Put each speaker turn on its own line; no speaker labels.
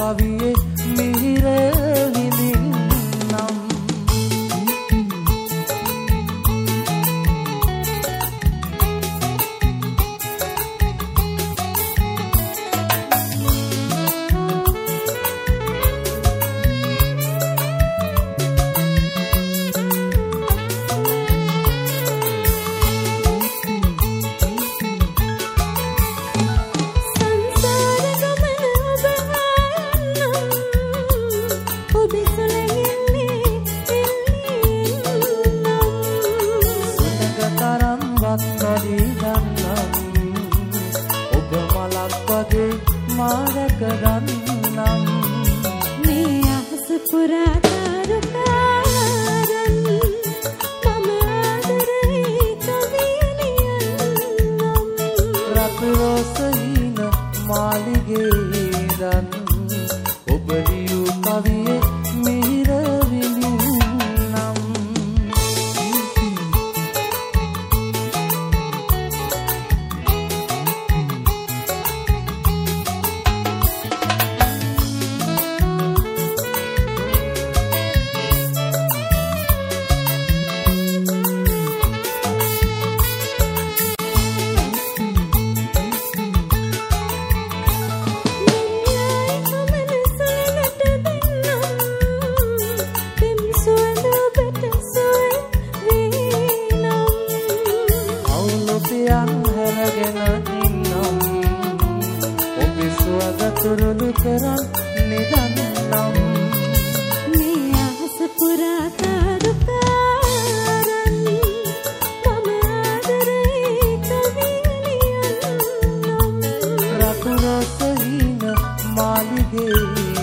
කවියේ මිහිර විඳින්නම්. ඔබ මලක් වගේ මාරක ගන්නම්.
මේ අහස පුරා තාරකාරන් මම ආදරේ කවියලියන්නම්.
රතු රෝසහින මාලිගේ දන් ඔබ ලියූ කවියේ මිහිර විඳින්නම්. තුරුළු කරන් නිදන්නම්.
මේ අහස පුරා තාරකාරන් මම ආදරේ කවියලියන්නම්.
රතු රසහින මාලිගේ